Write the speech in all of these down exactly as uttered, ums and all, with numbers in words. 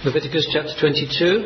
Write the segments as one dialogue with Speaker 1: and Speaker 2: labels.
Speaker 1: Leviticus chapter twenty-two.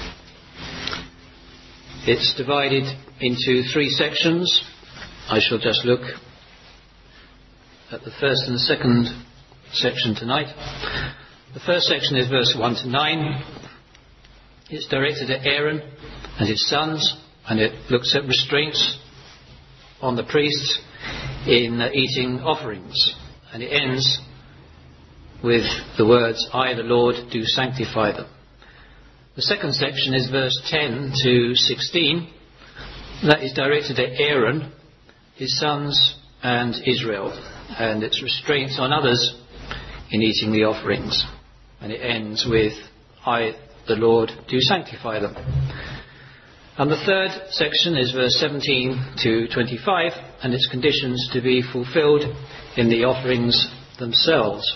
Speaker 1: It's divided into three sections. I shall just look at the first and the second section tonight. The first section is verse one to nine. It's directed at Aaron and his sons, and it looks at restraints on the priests in uh, eating offerings. And it ends with the words, I, the Lord, do sanctify them. The second section is verse ten to sixteen. That is directed at Aaron, his sons, and Israel, and its restraints on others in eating the offerings. And it ends with, I, the Lord, do sanctify them. And the third section is verse seventeen to twenty-five, and its conditions to be fulfilled in the offerings themselves.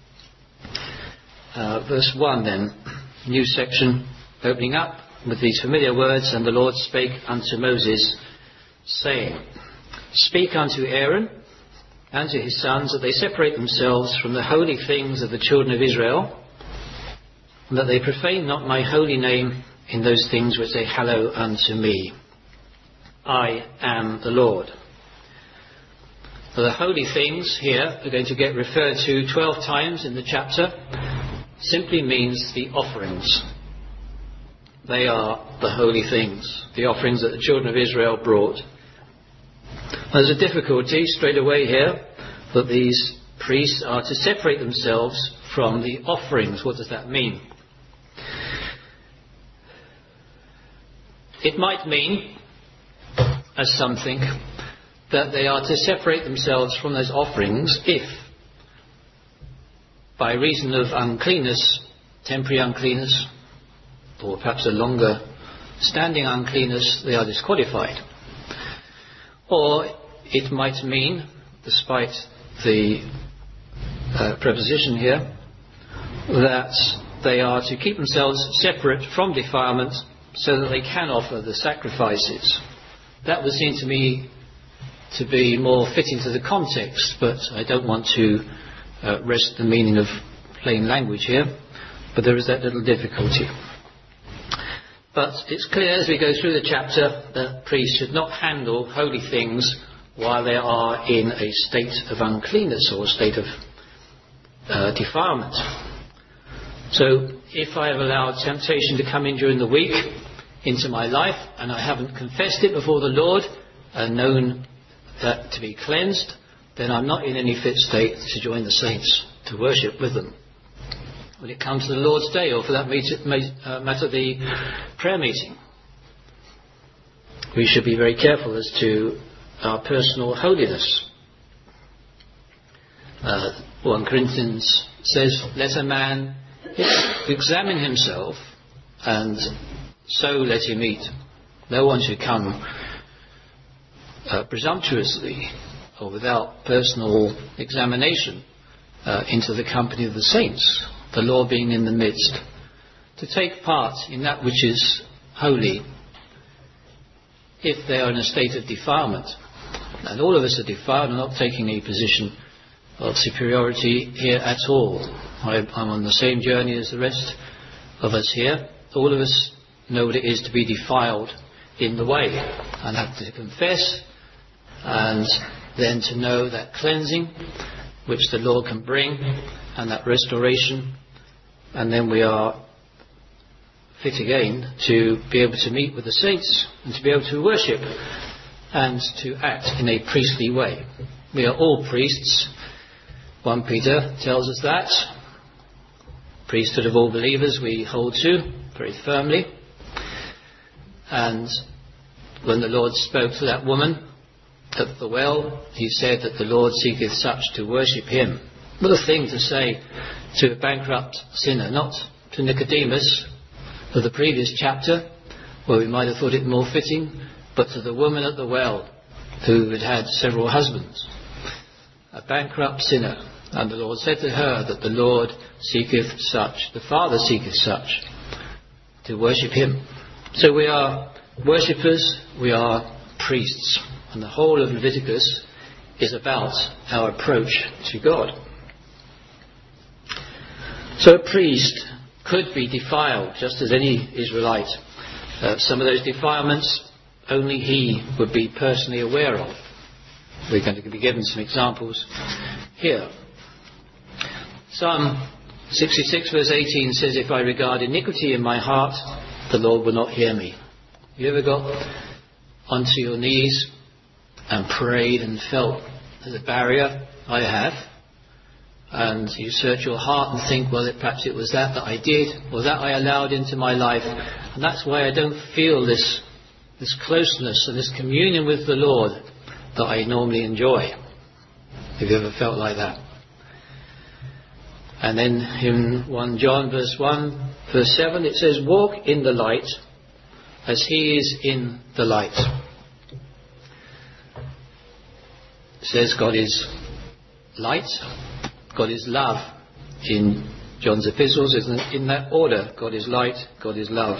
Speaker 1: Uh, verse one then, new section opening up with these familiar words, and the Lord spake unto Moses, saying, Speak unto Aaron and to his sons that they separate themselves from the holy things of the children of Israel, and that they profane not my holy name in those things which they hallow unto me. I am the Lord. So the holy things here are going to get referred to twelve times in the chapter. Simply means the offerings. They are the holy things, the offerings that the children of Israel brought. There's a difficulty straight away here that these priests are to separate themselves from the offerings. What does that mean? It might mean, as some think, that they are to separate themselves from those offerings if, by reason of uncleanness, temporary uncleanness, or perhaps a longer standing uncleanness, they are disqualified. Or it might mean, despite the uh, preposition here, that they are to keep themselves separate from defilement so that they can offer the sacrifices. That would seem to me to be more fitting to the context, but I don't want to Uh, rest the meaning of plain language here, but there is that little difficulty. But it's clear as we go through the chapter that priests should not handle holy things while they are in a state of uncleanness or a state of uh, defilement. So if I have allowed temptation to come in during the week into my life and I haven't confessed it before the Lord and known that to be cleansed, then I'm not in any fit state to join the saints, to worship with them. When it comes to the Lord's Day, or for that matter, the prayer meeting, we should be very careful as to our personal holiness. Uh, First Corinthians says, let a man examine himself, and so let him eat. No one should come uh, presumptuously or without personal examination uh, into the company of the saints, the law being in the midst, to take part in that which is holy if they are in a state of defilement. And all of us are defiled. I'm not taking a position of superiority here at all. I, I'm on the same journey as the rest of us here. All of us know what it is to be defiled in the way and have to confess, and then to know that cleansing which the Lord can bring and that restoration, and then we are fit again to be able to meet with the saints and to be able to worship and to act in a priestly way. We are all priests. First Peter tells us that. Priesthood of all believers we hold to very firmly. And when the Lord spoke to that woman at the well, he said that the Lord seeketh such to worship him. What a thing to say to a bankrupt sinner, not to Nicodemus of the previous chapter, where we might have thought it more fitting, but to the woman at the well who had had several husbands, a bankrupt sinner. And the Lord said to her that the Lord seeketh such, the Father seeketh such, to worship him. So we are worshippers, we are priests. And the whole of Leviticus is about our approach to God. So a priest could be defiled, just as any Israelite. Uh, some of those defilements only he would be personally aware of. We're going to be given some examples here. Psalm sixty-six verse eighteen says, if I regard iniquity in my heart, the Lord will not hear me. You ever got onto your knees and prayed and felt there's a barrier? I have. And you search your heart and think, well, it, perhaps it was that that I did, or that I allowed into my life. And that's why I don't feel this, this closeness and this communion with the Lord that I normally enjoy. Have you ever felt like that? And then in First John verse one, verse seven, it says, walk in the light as he is in the light. It says God is light, God is love. In John's epistles, in that order, God is light, God is love.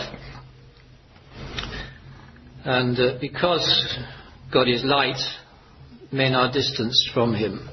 Speaker 1: And uh, because God is light, men are distanced from him.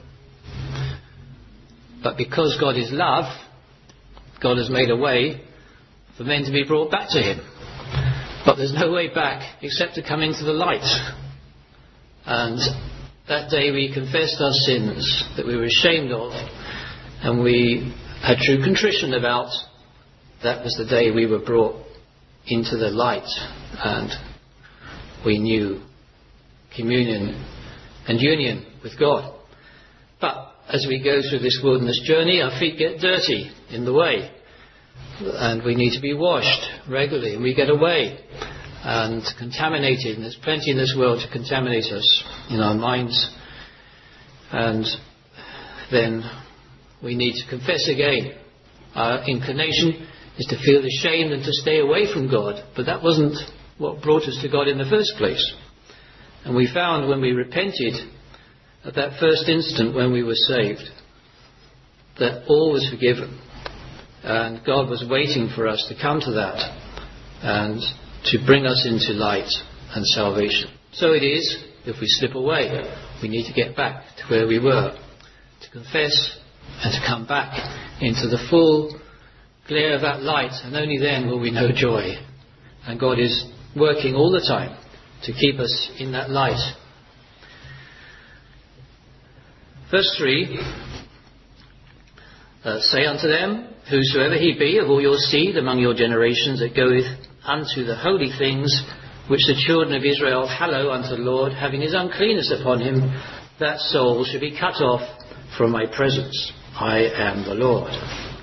Speaker 1: But because God is love, God has made a way for men to be brought back to him. But there's no way back except to come into the light. And that day we confessed our sins that we were ashamed of, and we had true contrition about. That was the day we were brought into the light, and we knew communion and union with God. But as we go through this wilderness journey, our feet get dirty in the way, and we need to be washed regularly, and we get away and contaminated, and there's plenty in this world to contaminate us in our minds. And then we need to confess again. Our inclination is to feel ashamed and to stay away from God, but that wasn't what brought us to God in the first place. And we found when we repented, at that first instant when we were saved, that all was forgiven, and God was waiting for us to come to that and to bring us into light and salvation. So it is, if we slip away, we need to get back to where we were, to confess and to come back into the full glare of that light, and only then will we know joy. And God is working all the time to keep us in that light. Verse three, uh, say unto them, whosoever he be of all your seed among your generations that goeth unto the holy things which the children of Israel hallow unto the Lord, having his uncleanness upon him, that soul should be cut off from my presence. I am the Lord.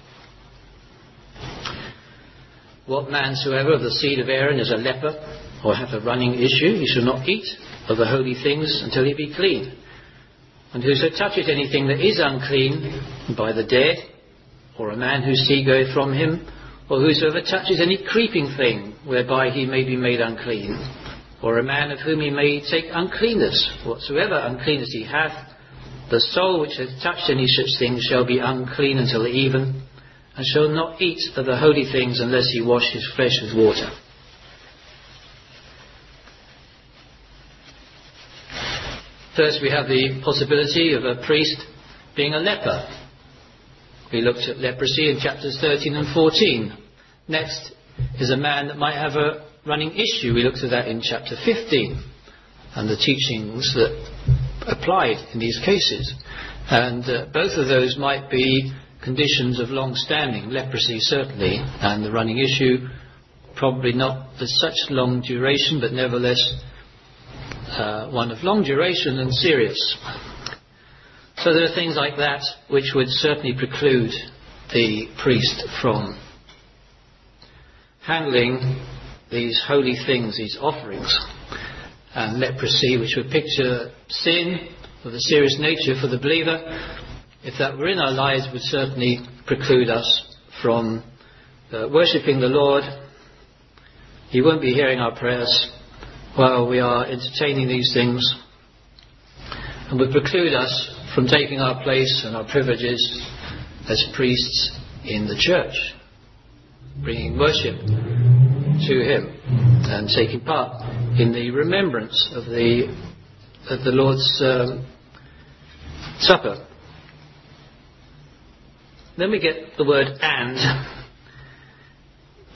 Speaker 1: What man soever of the seed of Aaron is a leper, or hath a running issue, he shall not eat of the holy things until he be clean. And whoso toucheth anything that is unclean by the dead, or a man whose seed goeth from him, or whosoever touches any creeping thing whereby he may be made unclean, or a man of whom he may take uncleanness, whatsoever uncleanness he hath, the soul which hath touched any such thing shall be unclean until even, and shall not eat of the holy things unless he wash his flesh with water. First, we have the possibility of a priest being a leper. We looked at leprosy in chapters thirteen and fourteen. Next is a man that might have a running issue. We looked at that in chapter fifteen, and the teachings that applied in these cases. And uh, both of those might be conditions of long standing. Leprosy certainly, and the running issue probably not for such long duration, but nevertheless uh, one of long duration and serious. So there are things like that which would certainly preclude the priest from handling these holy things, these offerings. And leprosy, which would picture sin of a serious nature for the believer, if that were in our lives, would certainly preclude us from uh, worshipping the Lord. He won't be hearing our prayers while we are entertaining these things, and would preclude us from taking our place and our privileges as priests in the church, bringing worship to him and taking part in the remembrance of the of the Lord's um, Supper. Then we get the word and.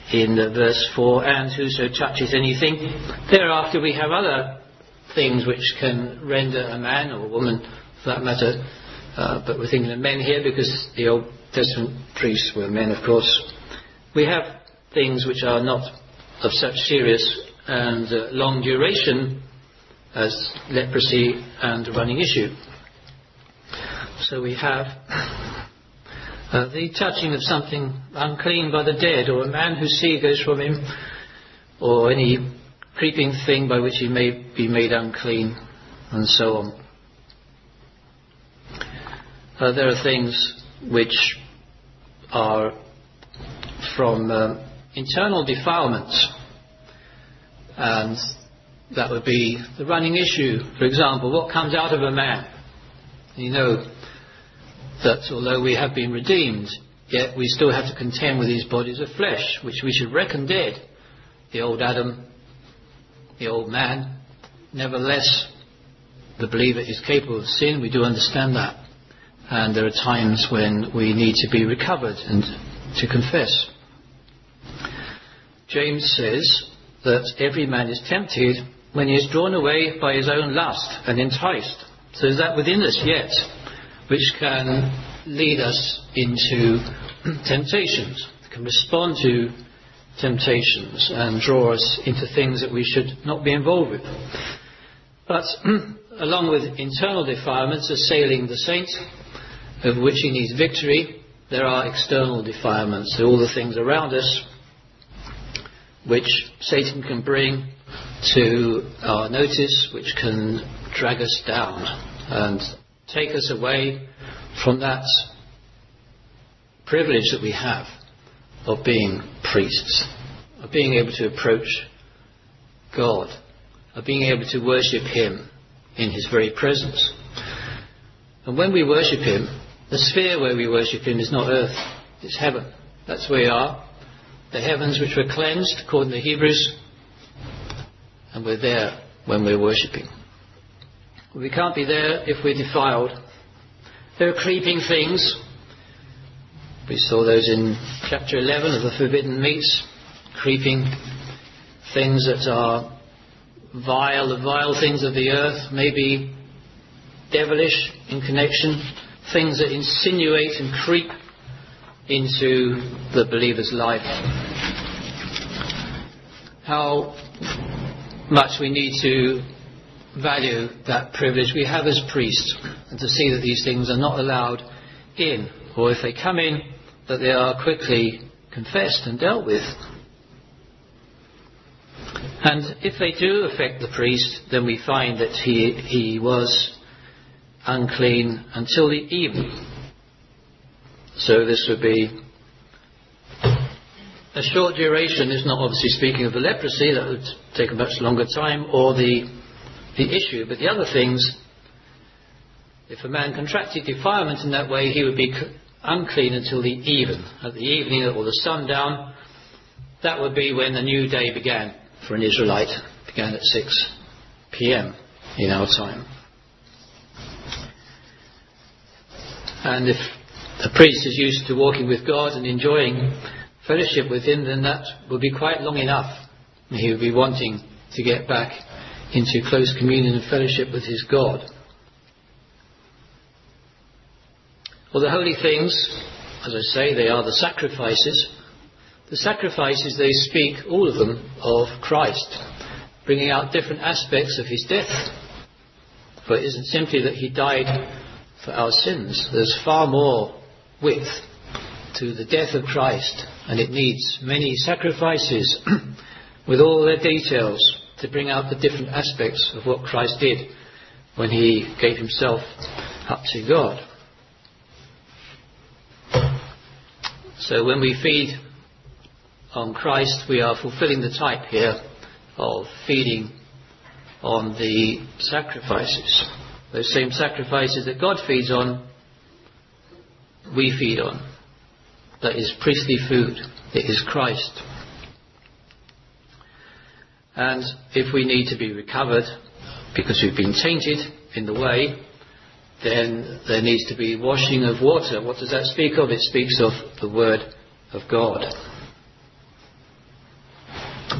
Speaker 1: in uh, verse four, and whoso touches anything. Thereafter we have other things which can render a man or a woman, for that matter, uh, but we're thinking of men here because the Old Testament priests were men, of course. We have things which are not of such serious and uh, long duration as leprosy and running issue. So we have uh, the touching of something unclean by the dead, or a man whose seed goes from him, or any creeping thing by which he may be made unclean, and so on. Uh, there are things which are from uh, internal defilements, and that would be the running issue. For example, what comes out of a man? You know that although we have been redeemed, yet we still have to contend with these bodies of flesh, which we should reckon dead. The old Adam, the old man. Nevertheless, the believer is capable of sin. We do understand that. And there are times when we need to be recovered and to confess. James says that every man is tempted when he is drawn away by his own lust and enticed. So is that within us yet, which can lead us into temptations, can respond to temptations and draw us into things that we should not be involved with. But along with internal defilements assailing the saint, of which he needs victory, there are external defilements, so all the things around us which Satan can bring to our notice, which can drag us down and take us away from that privilege that we have of being priests, of being able to approach God, of being able to worship Him in His very presence. And when we worship Him, the sphere where we worship Him is not earth, it's heaven. That's where we are. The heavens which were cleansed, according to Hebrews, and we're there when we're worshipping. We can't be there if we're defiled. There are creeping things. We saw those in chapter eleven of the forbidden meats. Creeping things that are vile, the vile things of the earth, maybe devilish in connection. Things that insinuate and creep into the believer's life. How much we need to value that privilege we have as priests, and to see that these things are not allowed in, or if they come in, that they are quickly confessed and dealt with. And if they do affect the priest, then we find that he he was unclean until the evening. So this would be a short duration. It's not obviously speaking of the leprosy, that would take a much longer time, or the the issue, but the other things, if a man contracted defilement in that way, he would be unclean until the even. At the evening or the sundown, that would be when the new day began for an Israelite. It began at six p.m. in our time. And if a priest is used to walking with God and enjoying fellowship with Him, then that will be quite long enough. He will be wanting to get back into close communion and fellowship with his God. Well, the holy things, as I say, they are the sacrifices. The sacrifices, they speak, all of them, of Christ, bringing out different aspects of His death. For it isn't simply that He died for our sins. There's far more width to the death of Christ, and it needs many sacrifices with all their details to bring out the different aspects of what Christ did when He gave Himself up to God. So when we feed on Christ, we are fulfilling the type here of feeding on the sacrifices. Those same sacrifices that God feeds on, we feed on. That is priestly food. It is Christ. And if we need to be recovered because we've been tainted in the way, then there needs to be washing of water. What does that speak of? It speaks of the Word of God.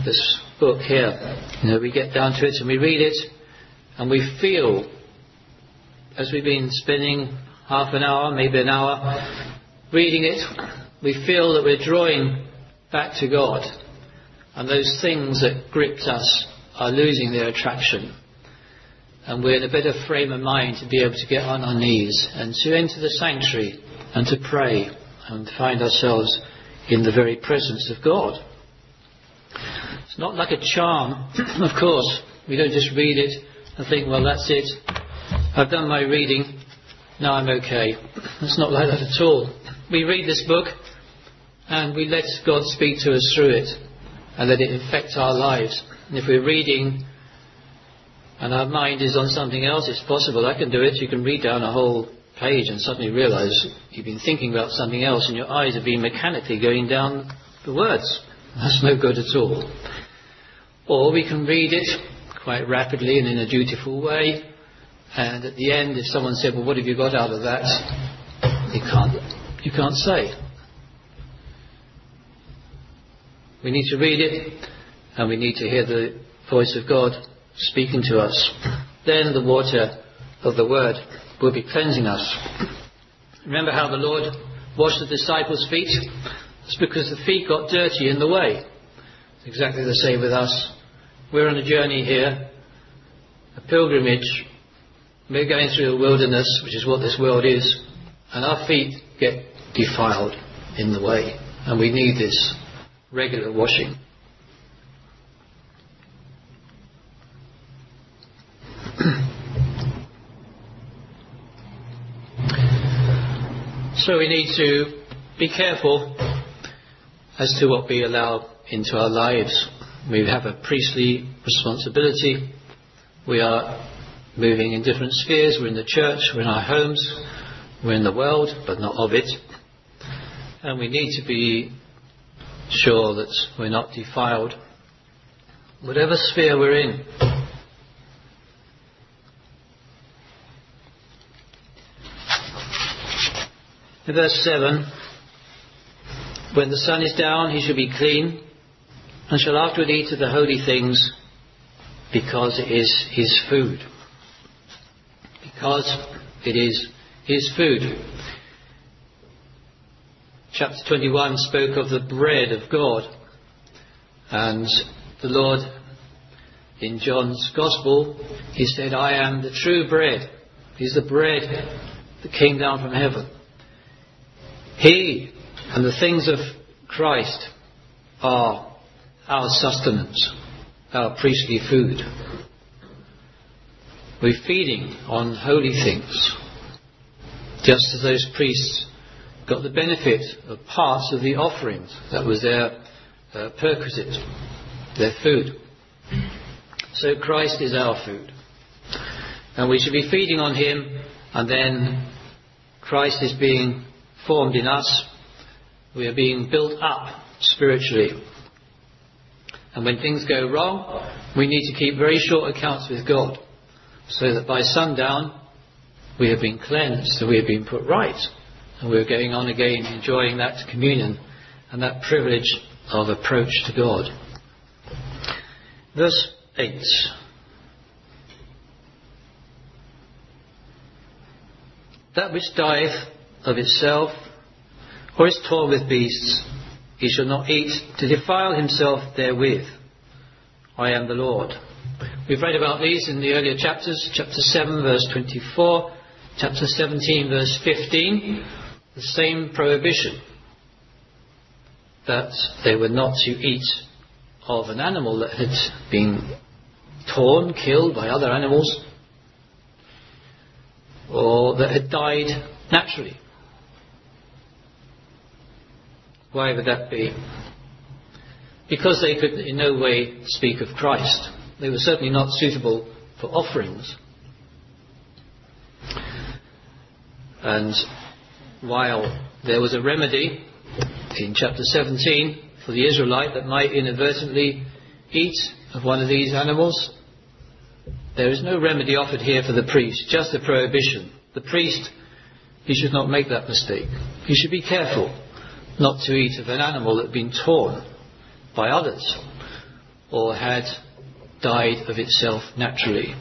Speaker 1: this book here. You know, we get down to it and we read it, and we feel, as we've been spending half an hour, maybe an hour, reading it, we feel that we're drawing back to God, and those things that gripped us are losing their attraction, and we're in a better frame of mind to be able to get on our knees and to enter the sanctuary and to pray and find ourselves in the very presence of God. It's not like a charm, of course. We don't just read it and think, well, that's it, I've done my reading, now I'm okay. It's not like that at all. We read this book and we let God speak to us through it and let it affect our lives. And if we're reading and our mind is on something else, it's possible. I can do it. You can read down a whole page and suddenly realise you've been thinking about something else and your eyes have been mechanically going down the words. That's no good at all. Or we can read it quite rapidly and in a dutiful way, and at the end, if someone said, well, what have you got out of that? You can't, you can't say. We need to read it, and we need to hear the voice of God speaking to us. Then the water of the Word will be cleansing us. Remember how the Lord washed the disciples' feet? It's because the feet got dirty in the way. It's exactly the same with us. We're on a journey here, a pilgrimage. We're going through a wilderness, which is what this world is, and our feet get defiled in the way, and we need this regular washing. So we need to be careful as to what we allow into our lives. We have a priestly responsibility. We are moving in different spheres. We're in the church, we're in our homes, we're in the world, but not of it. And we need to be sure that we're not defiled, whatever sphere we're in. In verse seven, when the sun is down, he shall be clean, and shall afterward eat of the holy things, because it is his food. Because it is his food. Chapter twenty-one spoke of the bread of God, and the Lord, in John's Gospel, he said, I am the true bread. He's the bread that came down from heaven. He and the things of Christ are our sustenance, our priestly food. We're feeding on holy things, just as those priests got the benefit of parts of the offerings. That was their uh, perquisite, their food. So Christ is our food, and we should be feeding on him, and then Christ is being formed in us. We are being built up spiritually. And when things go wrong, we need to keep very short accounts with God, so that by sundown we have been cleansed and we have been put right, and we're going on again enjoying that communion and that privilege of approach to God. Verse eight. That which dieth of itself, or is torn with beasts, he shall not eat, to defile himself therewith. I am the Lord. We've read about these in the earlier chapters, chapter seven, verse twenty-four, chapter seventeen, verse fifteen, the same prohibition, that they were not to eat of an animal that had been torn, killed by other animals, or that had died naturally. Why would that be? Because they could in no way speak of Christ. They were certainly not suitable for offerings. And while there was a remedy in chapter seventeen for the Israelite that might inadvertently eat of one of these animals, there is no remedy offered here for the priest, just a prohibition. The priest, he should not make that mistake. He should be careful not to eat of an animal that had been torn by others, or had died of itself naturally.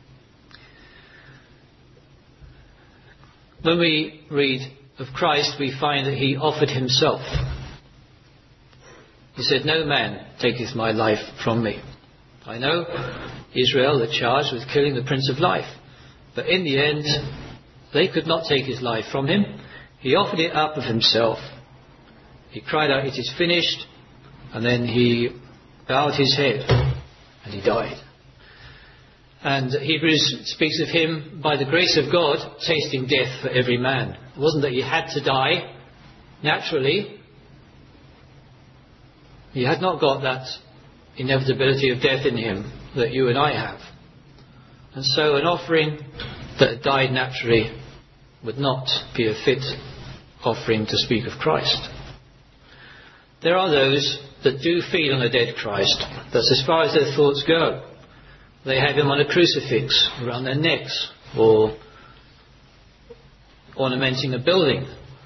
Speaker 1: When we read of Christ, we find that he offered himself. He said, "No man taketh my life from me." I know Israel are charged with killing the Prince of Life, but in the end they could not take his life from him. He offered it up of himself. He cried out, "It is finished," and then he bowed his head and he died. And Hebrews speaks of him, by the grace of God, tasting death for every man. It wasn't that he had to die naturally. He had not got that inevitability of death in him that you and I have. And so an offering that died naturally would not be a fit offering to speak of Christ. There are those that do feed on a dead Christ. That's as far as their thoughts go. They have him on a crucifix around their necks, or ornamenting a building.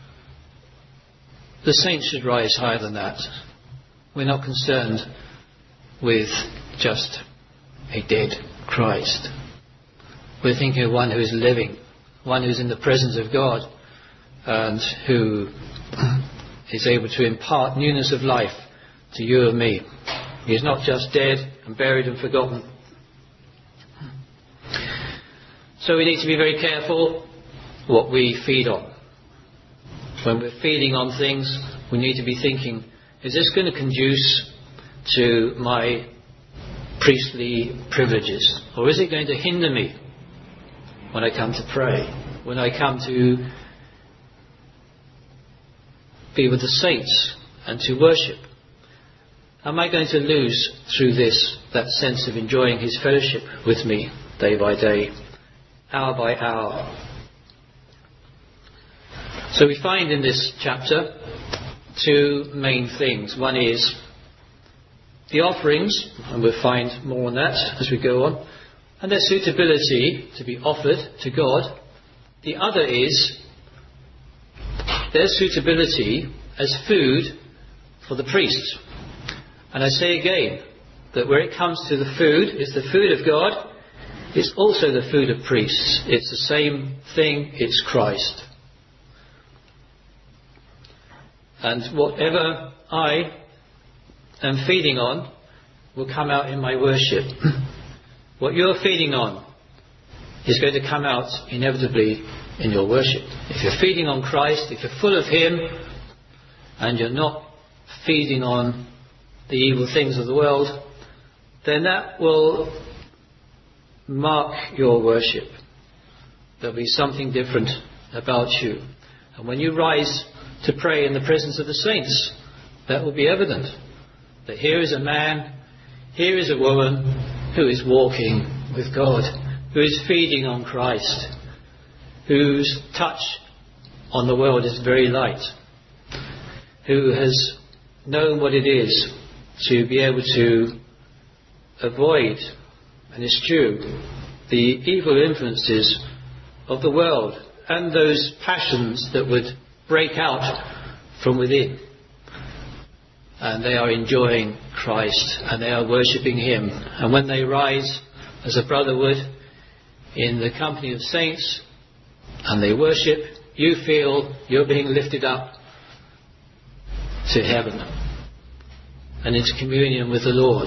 Speaker 1: The saints should rise higher than that. We're not concerned with just a dead Christ. We're thinking of one who is living, one who's in the presence of God, and who is able to impart newness of life to you and me. He's not just dead and buried and forgotten. So we need to be very careful what we feed on. When we're feeding on things, we need to be thinking, is this going to conduce to my priestly privileges? Or is it going to hinder me when I come to pray? When I come to be with the saints and to worship? Am I going to lose through this that sense of enjoying his fellowship with me day by day, hour by hour? So we find in this chapter two main things. One is the offerings, and we'll find more on that as we go on, and their suitability to be offered to God. The other is their suitability as food for the priests. And I say again that where it comes to the food, it's the food of God, it's also the food of priests. It's the same thing, it's Christ. And whatever I am feeding on will come out in my worship. What you're feeding on is going to come out inevitably in your worship. If you're feeding on Christ, if you're full of him, and you're not feeding on the evil things of the world, then that will mark your worship. There'll be something different about you. And when you rise to pray in the presence of the saints, that will be evident. That here is a man, here is a woman who is walking with God, who is feeding on Christ, whose touch on the world is very light, who has known what it is to be able to avoid and eschew the evil influences of the world and those passions that would break out from within. And they are enjoying Christ and they are worshipping him. And when they rise, as a brother would, in the company of saints, and they worship, you feel you're being lifted up to heaven and into communion with the Lord.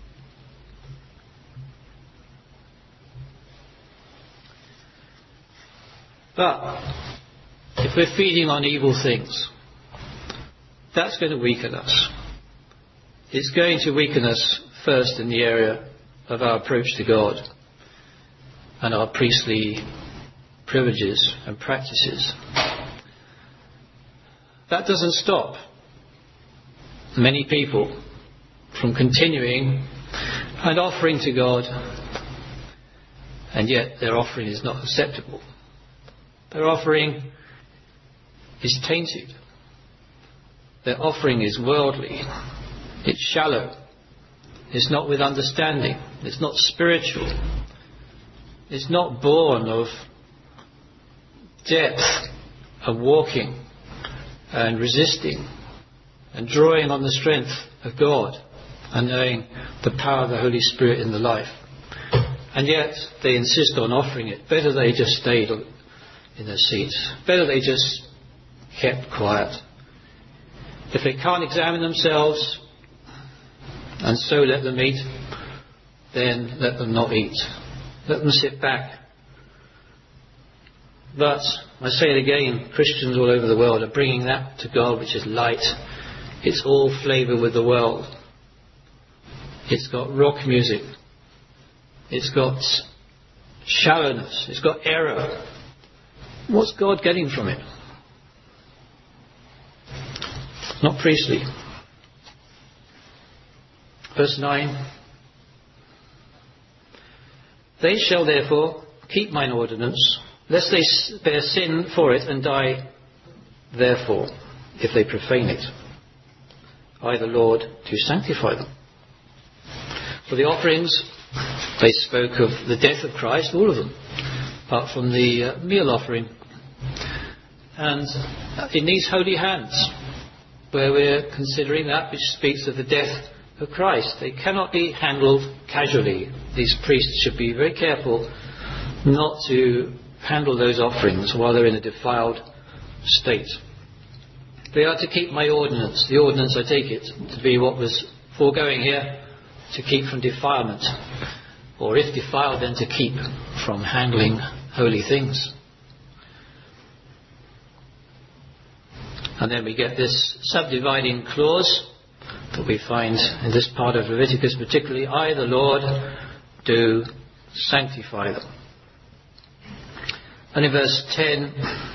Speaker 1: But if we're feeding on evil things, that's going to weaken us. It's going to weaken us first in the area of our approach to God and our priestly privileges and practices. That doesn't stop many people from continuing and offering to God, and yet their offering is not acceptable. Their offering is tainted. Their offering is worldly. It's shallow. It's not with understanding. It's not spiritual. It's not born of depth of walking and resisting and drawing on the strength of God and knowing the power of the Holy Spirit in the life. And yet they insist on offering it. Better they just stayed in their seats. Better they just kept quiet. If they can't examine themselves and so let them eat, then let them not eat. Let them sit back. But, I say it again, Christians all over the world are bringing that to God, which is light. It's all flavour with the world. It's got rock music. It's got shallowness. It's got error. What's God getting from it? Not priestly. Verse nine. They shall therefore keep mine ordinance, lest they bear sin for it and die therefore, if they profane it. I, the Lord, do sanctify them. For the offerings, they spoke of the death of Christ, all of them, apart from the uh, meal offering. And in these holy hands, where we're considering that which speaks of the death of Christ, they cannot be handled casually. These priests should be very careful not to handle those offerings while they're in a defiled state. They are to keep my ordinance. The ordinance, I take it to be what was foregoing here, to keep from defilement, or if defiled, then to keep from handling holy things. And then we get this subdividing clause that we find in this part of Leviticus particularly. I, the Lord, do sanctify them. And in verse ten,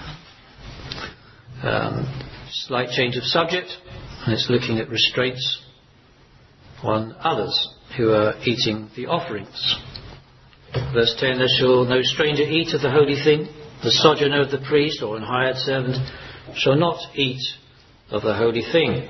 Speaker 1: um, slight change of subject, and it's looking at restraints on others who are eating the offerings. Verse ten, there shall no stranger eat of the holy thing. The sojourner of the priest or an hired servant shall not eat of the holy thing.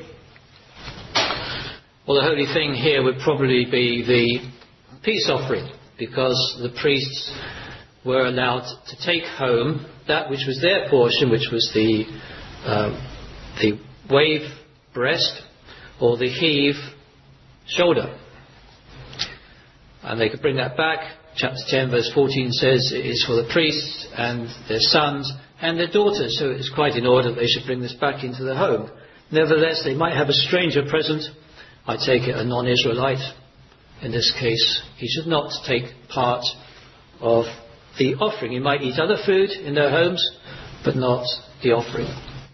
Speaker 1: Well, the holy thing here would probably be the peace offering, because the priests were allowed to take home that which was their portion, which was the uh, the wave breast or the heave shoulder. And they could bring that back. Chapter ten verse fourteen says it is for the priests and their sons and their daughters, so it's quite in order that they should bring this back into the home. Nevertheless, they might have a stranger present. I take it a non-Israelite. In this case, he should not take part of the offering. He might eat other food in their homes, but not the offering.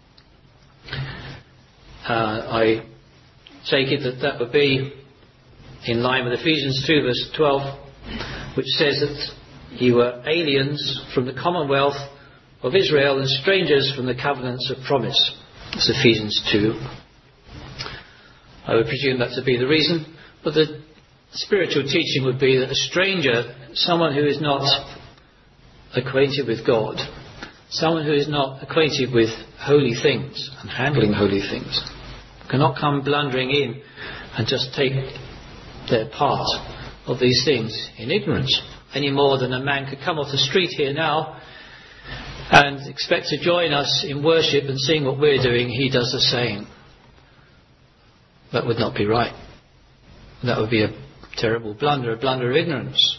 Speaker 1: Uh, I take it that that would be in line with Ephesians two verse twelve, which says that ye were aliens from the commonwealth of Israel and strangers from the covenants of promise. It's Ephesians two. I would presume that to be the reason, but the spiritual teaching would be that a stranger, someone who is not acquainted with God, someone who is not acquainted with holy things and handling holy things, cannot come blundering in and just take their part of these things in ignorance, any more than a man could come off the street here now and expect to join us in worship and seeing what we're doing, he does the same. That would not be right. That would be a terrible blunder, a blunder of ignorance,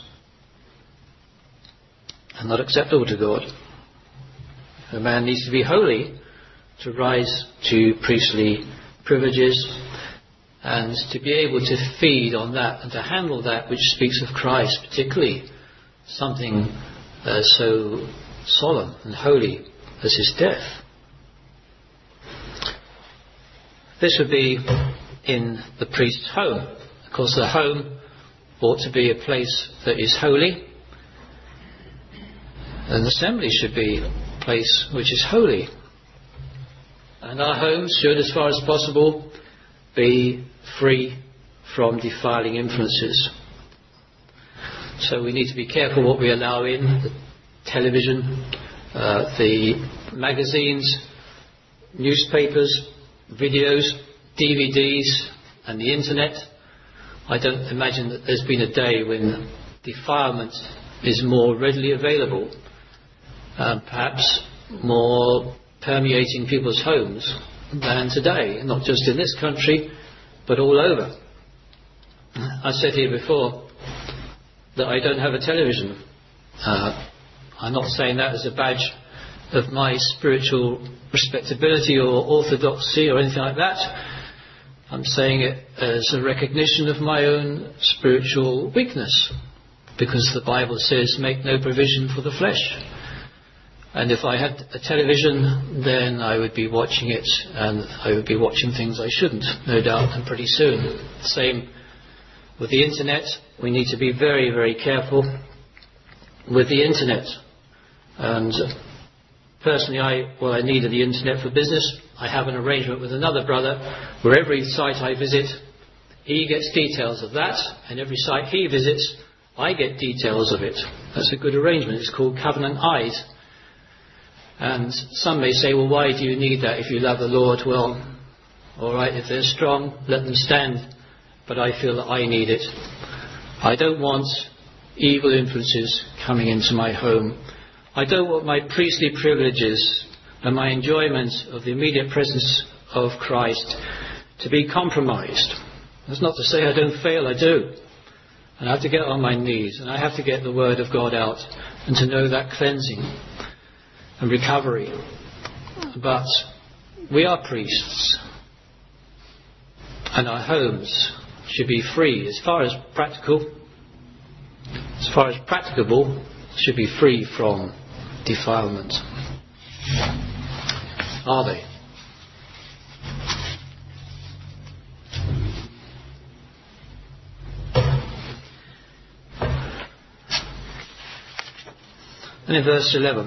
Speaker 1: and not acceptable to God. A man needs to be holy to rise to priestly privileges and to be able to feed on that and to handle that which speaks of Christ, particularly something uh, so solemn and holy as his death. This would be in the priest's home. Of course, the home ought to be a place that is holy. An assembly should be a place which is holy. And our homes should, as far as possible, be free from defiling influences. So we need to be careful what we allow in. The television, uh, the magazines, newspapers, videos, D V Ds and the internet. I don't imagine that there's been a day when defilement is more readily available, uh, perhaps more permeating people's homes than today, not just in this country but all over. I said here before that I don't have a television. Uh, I'm not saying that as a badge of my spiritual respectability or orthodoxy or anything like that. I'm saying it as a recognition of my own spiritual weakness, because the Bible says make no provision for the flesh. And if I had a television, then I would be watching it, and I would be watching things I shouldn't, no doubt, and pretty soon. Same with the internet. We need to be very, very careful with the internet. And personally, I well, I needed the internet for business. I have an arrangement with another brother where every site I visit, he gets details of that, and every site he visits, I get details of it. That's a good arrangement. It's called Covenant Eyes. And some may say, well, why do you need that if you love the Lord? Well, all right, if they're strong, let them stand. But I feel that I need it. I don't want evil influences coming into my home. I don't want my priestly privileges and my enjoyment of the immediate presence of Christ to be compromised. That's not to say I don't fail, I do. And I have to get on my knees, and I have to get the Word of God out, and to know that cleansing and recovery. But we are priests, and our homes should be free as far as practical, as far as practicable, should be free from defilement. Are they? And in verse eleven,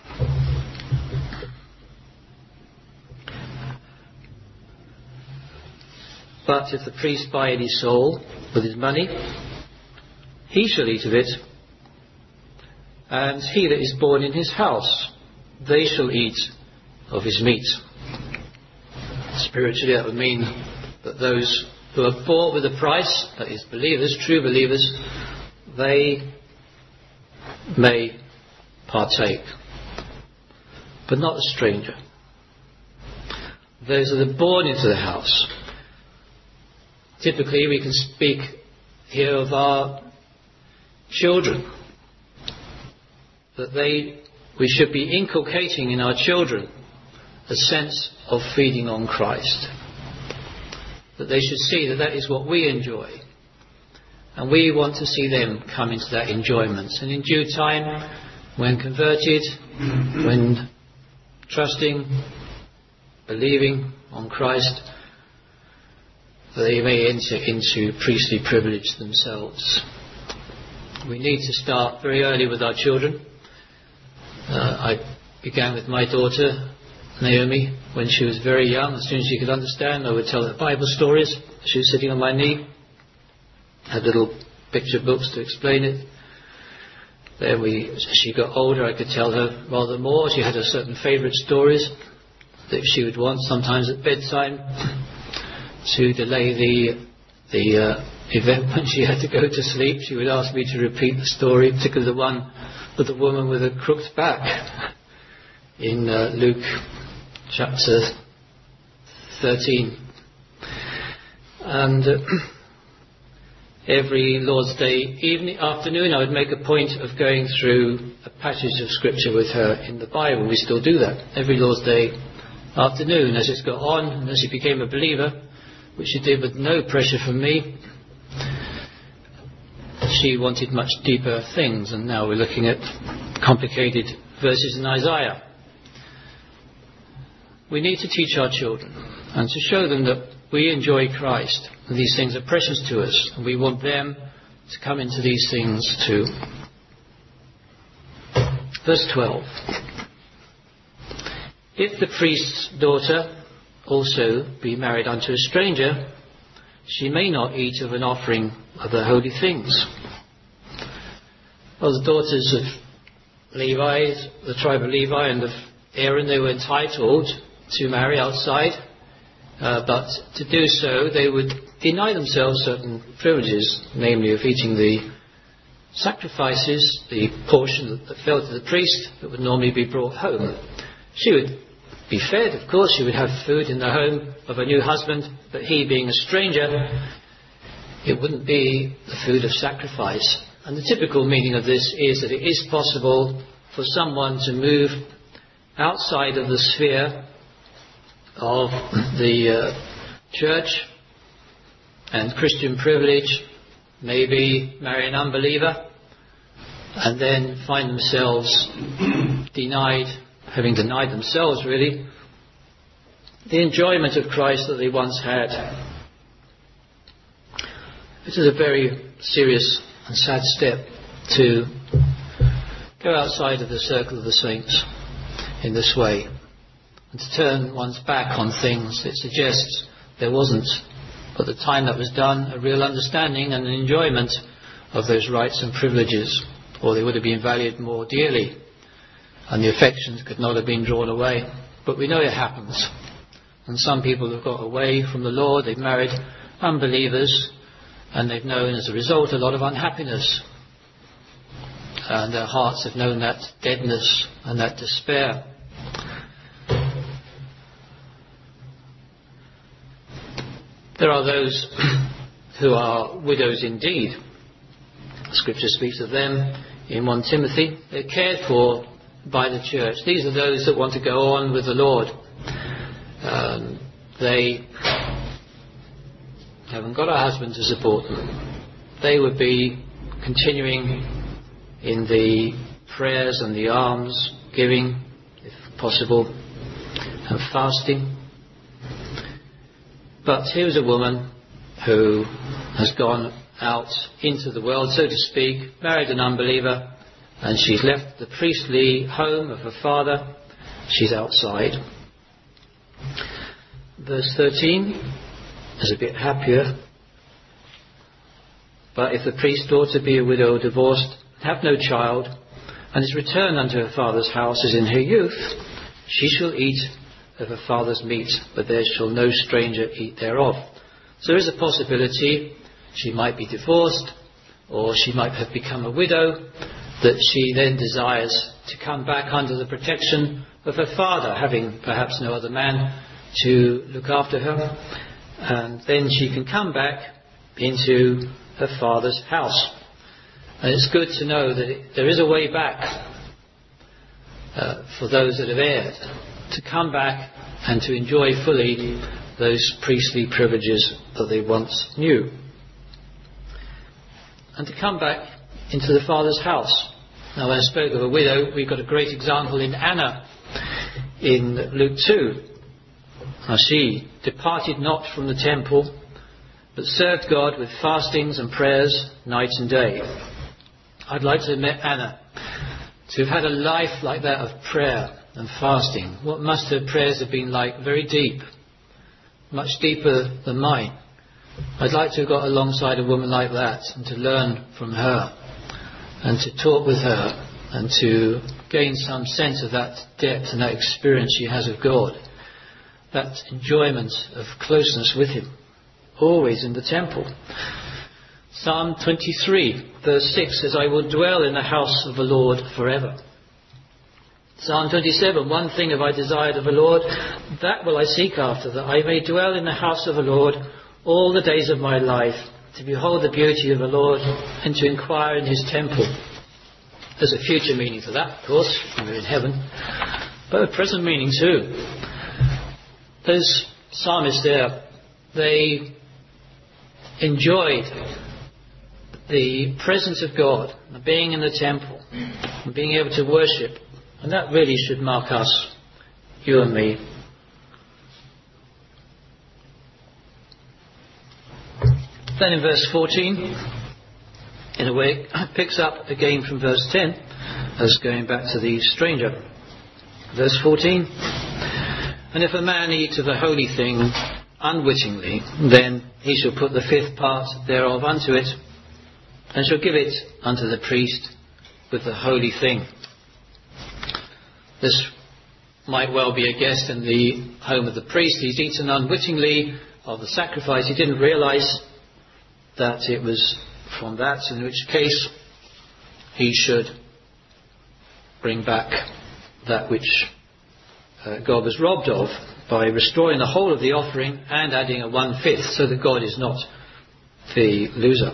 Speaker 1: but if the priest buy any soul with his money, he shall eat of it, and he that is born in his house, they shall eat of his meat. Spiritually, that would mean that those who are bought with a price, that is believers, true believers, they may partake, but not a stranger. Those that are born into the house. Typically, we can speak here of our children, that they, we should be inculcating in our children a sense of feeding on Christ, that they should see that that is what we enjoy, and we want to see them come into that enjoyment. And in due time, when converted, when trusting, believing on Christ, they may enter into priestly privilege themselves. We need to start very early with our children. Uh, I began with my daughter, Naomi, when she was very young. As soon as she could understand, I would tell her Bible stories. She was sitting on my knee, had little picture books to explain it. Then we, as she got older, I could tell her rather more. She had her certain favourite stories that she would want, sometimes at bedtime, to delay the the uh, event when she had to go to sleep. She would ask me to repeat the story, particularly the one with the woman with a crooked back in uh, Luke chapter thirteen. And uh, every Lord's Day evening, afternoon, I would make a point of going through a passage of Scripture with her in the Bible. We still do that every Lord's Day afternoon. As it's got on, and as she became a believer, which she did with no pressure from me, she wanted much deeper things, and now we're looking at complicated verses in Isaiah. We need to teach our children and to show them that we enjoy Christ, and these things are precious to us, and we want them to come into these things too. Verse twelve. If the priest's daughter also be married unto a stranger, she may not eat of an offering of the holy things. Well, the daughters of Levi, the tribe of Levi and of Aaron, they were entitled to marry outside, uh, but to do so they would deny themselves certain privileges, namely of eating the sacrifices, the portion that fell to the priest that would normally be brought home. She would be fed, of course, she would have food in the home of a new husband, but he, being a stranger, it wouldn't be the food of sacrifice. And the typical meaning of this is that it is possible for someone to move outside of the sphere of the uh, church and Christian privilege, maybe marry an unbeliever, and then find themselves denied, having denied themselves really, the enjoyment of Christ that they once had. It is a very serious and sad step to go outside of the circle of the saints in this way, and to turn one's back on things. It suggests there wasn't, at the time that was done, a real understanding and an enjoyment of those rights and privileges, or they would have been valued more dearly, and the affections could not have been drawn away. But we know it happens. And some people have got away from the Lord, they've married unbelievers, and they've known as a result a lot of unhappiness. And their hearts have known that deadness and that despair. There are those who are widows indeed. Scripture speaks of them in First Timothy. They're cared for by the church. These are those that want to go on with the Lord. Um, they haven't got a husband to support them. They would be continuing in the prayers and the alms giving, if possible, and fasting. But here's a woman who has gone out into the world, so to speak, married an unbeliever, and she's left the priestly home of her father. She's outside. Verse thirteen is a bit happier. But if the priest's daughter be a widow or divorced, have no child, and is returned unto her father's house as in her youth, she shall eat of her father's meat, but there shall no stranger eat thereof. So there is a possibility she might be divorced, or she might have become a widow, that she then desires to come back under the protection of her father, having perhaps no other man to look after her, and then she can come back into her father's house. And it's good to know that it, there is a way back uh, for those that have erred, to come back and to enjoy fully those priestly privileges that they once knew, and to come back into the father's house. Now, when I spoke of a widow, we've got a great example in Anna in Luke two. Now, she departed not from the temple, but served God with fastings and prayers night and day. I'd like to admit Anna to have had a life like that of prayer and fasting. What must her prayers have been like? Very deep, much deeper than mine. I'd like to have got alongside a woman like that and to learn from her and to talk with her and to gain some sense of that depth and that experience she has of God, that enjoyment of closeness with Him, always in the temple. Psalm twenty-three verse six says, I will dwell in the house of the Lord forever. Psalm twenty-seven, one thing have I desired of the Lord, that will I seek after, that I may dwell in the house of the Lord all the days of my life, to behold the beauty of the Lord and to inquire in His temple. There's a future meaning to that, of course, when we're in heaven, but a present meaning too. Those psalmists there, they enjoyed the presence of God, being in the temple, and being able to worship. And that really should mark us, you and me. Then in verse fourteen, in a way, it picks up again from verse ten, as going back to the stranger. Verse fourteen, and if a man eat of a holy thing unwittingly, then he shall put the fifth part thereof unto it, and shall give it unto the priest with the holy thing. This might well be a guest in the home of the priest. He's eaten unwittingly of the sacrifice. He didn't realise that it was from that, in which case he should bring back that which uh, God was robbed of by restoring the whole of the offering and adding a one-fifth, so that God is not the loser.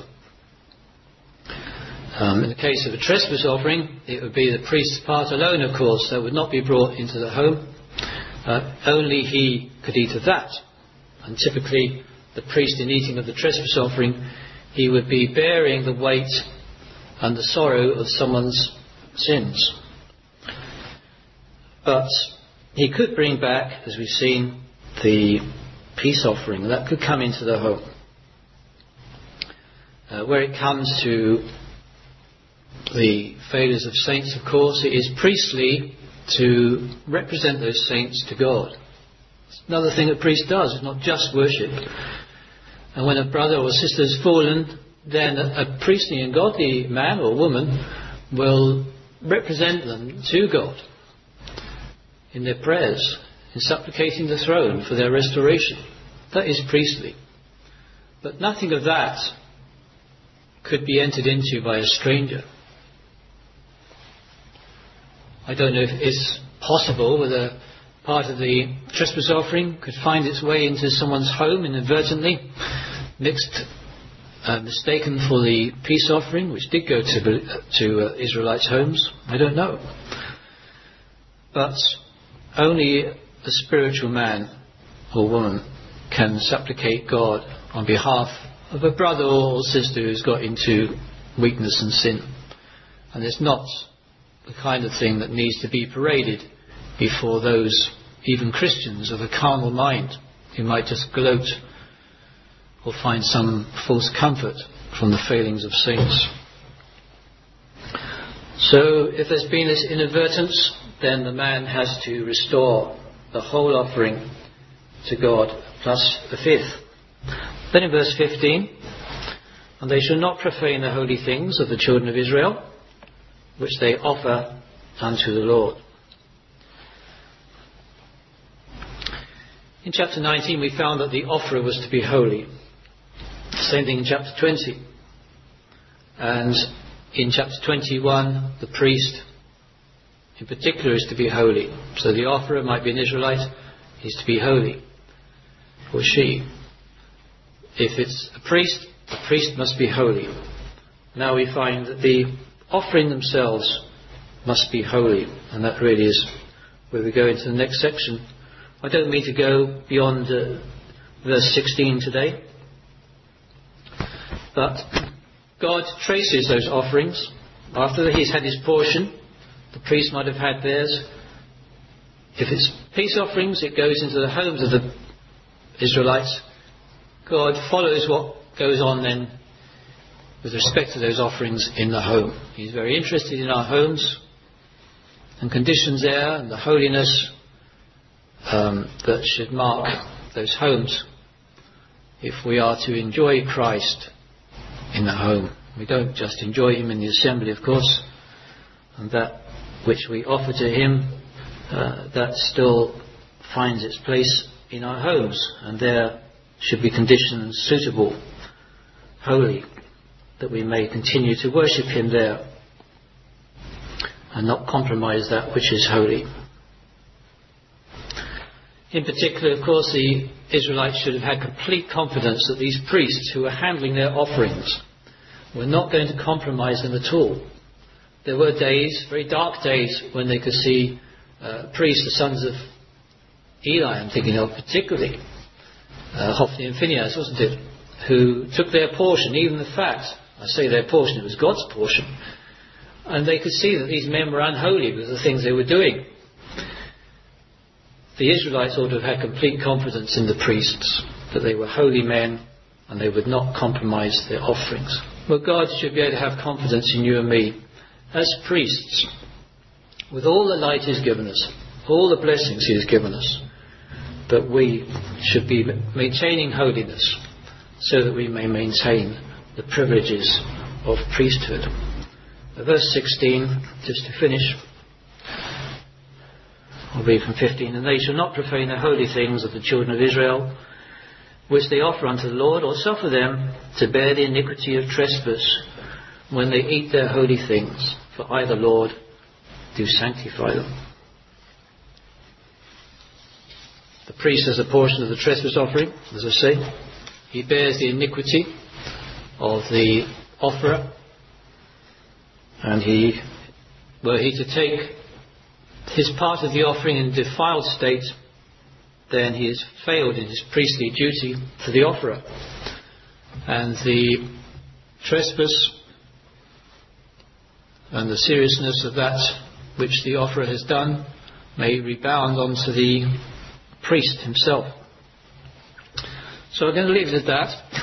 Speaker 1: Um, in the case of a trespass offering, it would be the priest's part alone, of course, that would not be brought into the home. Uh, only he could eat of that. And typically, the priest, in eating of the trespass offering, he would be bearing the weight and the sorrow of someone's sins. But he could bring back, as we've seen, the peace offering. That could come into the home. Uh, where it comes to the failures of saints, of course, it is priestly to represent those saints to God. It's another thing a priest does. It's not just worship. And when a brother or sister has fallen, then a, a priestly and godly man or woman will represent them to God in their prayers, in supplicating the throne for their restoration. That is priestly. But nothing of that could be entered into by a stranger. I don't know if it's possible whether part of the trespass offering could find its way into someone's home inadvertently, mixed, uh, mistaken for the peace offering, which did go to, to uh, Israelites' homes. I don't know. But only a spiritual man or woman can supplicate God on behalf of a brother or sister who's got into weakness and sin. And it's not the kind of thing that needs to be paraded before those, even Christians of a carnal mind, who might just gloat or find some false comfort from the failings of saints. So if there's been this inadvertence, then the man has to restore the whole offering to God plus a fifth. Then in verse fifteen, and they shall not profane the holy things of the children of Israel, which they offer unto the Lord. In chapter nineteen we found that the offerer was to be holy. Same thing in chapter twenty. And in chapter twenty-one, the priest in particular is to be holy. So the offerer might be an Israelite, is to be holy. Or she. If it's a priest, the priest must be holy. Now we find that the offering themselves must be holy. And that really is where we go into the next section. I don't mean to go beyond uh, verse sixteen today. But God traces those offerings. After he's had his portion, the priest might have had theirs. If it's peace offerings, it goes into the homes of the Israelites. God follows what goes on then with respect to those offerings in the home. He's very interested in our homes and conditions there and the holiness um, that should mark those homes if we are to enjoy Christ in the home. We don't just enjoy him in the assembly, of course, and that which we offer to him, uh, that still finds its place in our homes, and there should be conditions suitable, holy, that we may continue to worship him there and not compromise that which is holy. In particular, of course, the Israelites should have had complete confidence that these priests who were handling their offerings were not going to compromise them at all. There were days, very dark days, when they could see uh, priests, the sons of Eli, I'm thinking of particularly, uh, Hophni and Phinehas, wasn't it, who took their portion, even the fact, I say their portion, it was God's portion, and they could see that these men were unholy with the things they were doing. The Israelites ought to have had complete confidence in the priests, that they were holy men and they would not compromise their offerings. Well, God should be able to have confidence in you and me as priests, with all the light he's given us, all the blessings he has given us, that we should be maintaining holiness so that we may maintain the privileges of priesthood. Verse sixteen, just to finish, I'll read from fifteen. And they shall not profane the holy things of the children of Israel, which they offer unto the Lord, or suffer them to bear the iniquity of trespass when they eat their holy things, for I the Lord do sanctify them. The priest has a portion of the trespass offering, as I say. He bears the iniquity of the offerer, and he, were he to take his part of the offering in defiled state, then he has failed in his priestly duty to the offerer, and the trespass and the seriousness of that which the offerer has done may rebound onto the priest himself. So I'm going to leave it at that.